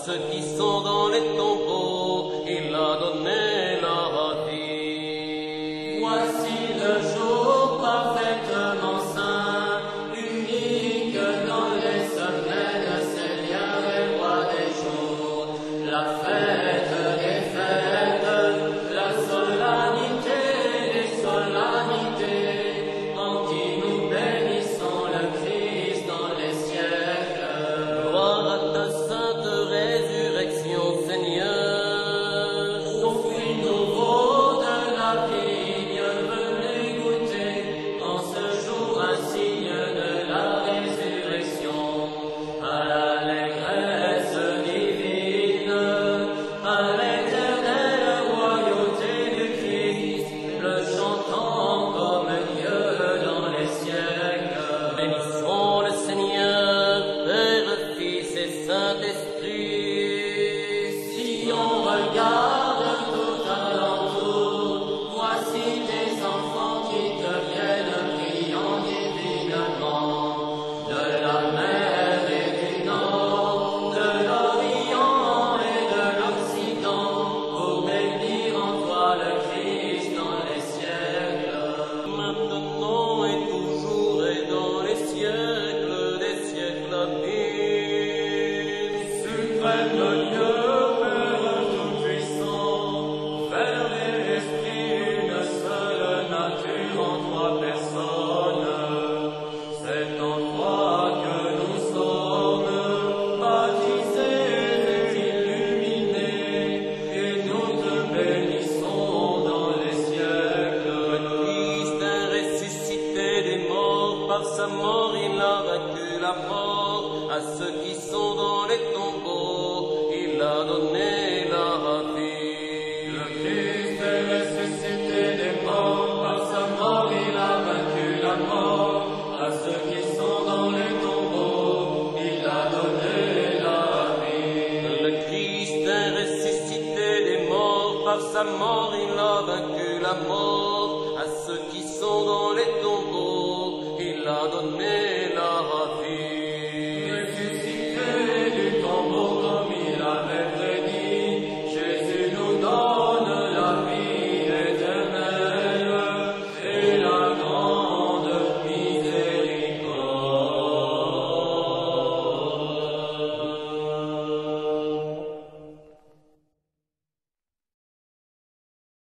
ceux qui sont dans les tombeaux, il a donné la vie. Voici le jour parfaitement saint, unique dans les semaines, Seigneur et roi des jours, la fête des fêtes, la solennité des solennités, en qui nous bénissons le Christ dans les siècles. Gloire à ta sainte résurrection, Seigneur. Au fruit nouveau de la vigne, venez goûter en ce jour un signe de la résurrection. À l'allégresse divine, à l'éternelle royauté du Christ, le chantons comme Dieu dans les siècles. Bénissons le Seigneur, Père, Fils et Saint-Esprit. Si on regarde tout alentour, voici des enfants qui te viennent priant divinement. De la mer et du nord, de l'Orient et de l'Occident, pour bénir en toi le Christ dans les siècles. Maintenant et toujours et dans les siècles des siècles. Amen. Suprême Dieu, Père tout-puissant, Père et Esprit, une seule nature en trois personnes. C'est en toi que nous sommes baptisés et illuminés, et nous te bénissons dans les siècles. Christ est ressuscité des morts, par sa mort il a vaincu la mort. À ceux qui sont dans les tombeaux, il a donné la vie. Le Christ est ressuscité des morts, par sa mort il a vaincu la mort. À ceux qui sont dans les tombeaux, il a donné la vie. Le Christ est ressuscité des morts, par sa mort il a vaincu la mort. À ceux qui sont dans les tombeaux, il a donné